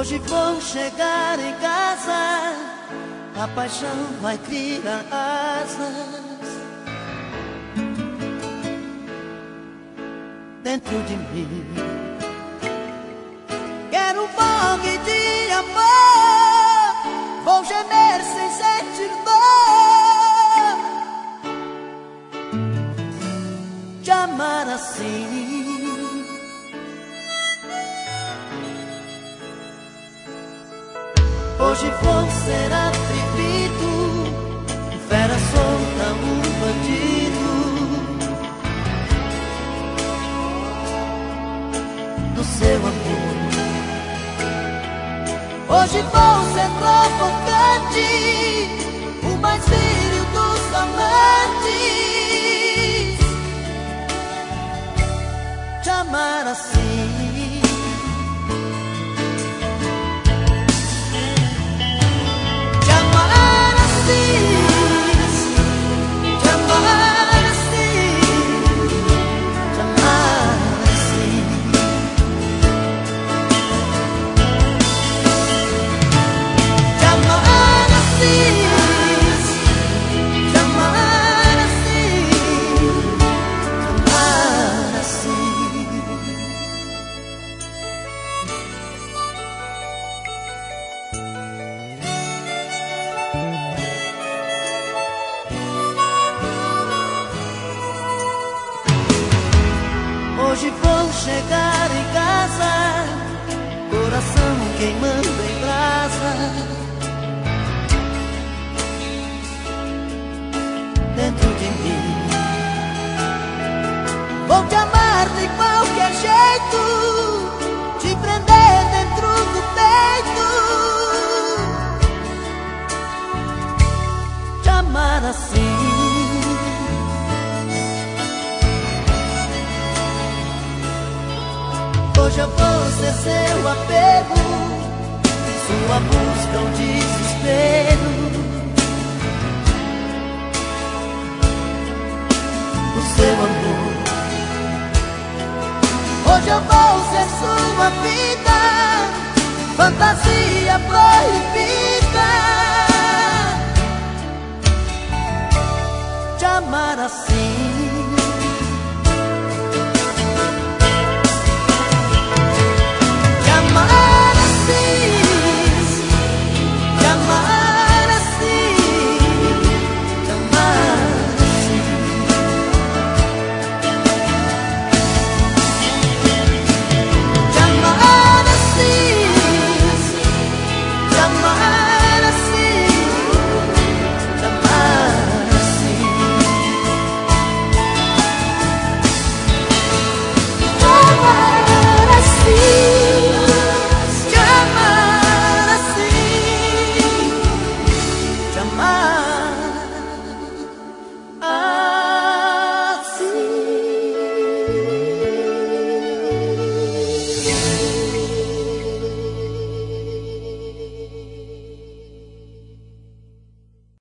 Hoje vou chegar em casa, a paixão vai criar asas dentro de mim. Quero um pouco de amor, vou gemer sem sentir dor, te amar assim. Hoje vou ser atrevido, fera solta, um bandido do seu amor. Hoje vou ser provocante, o mais filho dos amantes, te amar assim. Hoje vou chegar em casa, coração queimando em brasa dentro de mim. Vou te amar de qualquer jeito, te prender dentro do peito, te amar assim. Hoje eu vou ser seu apego, sua busca, um desespero do seu amor. Hoje eu vou ser sua vida, fantasia proibida, te amar assim.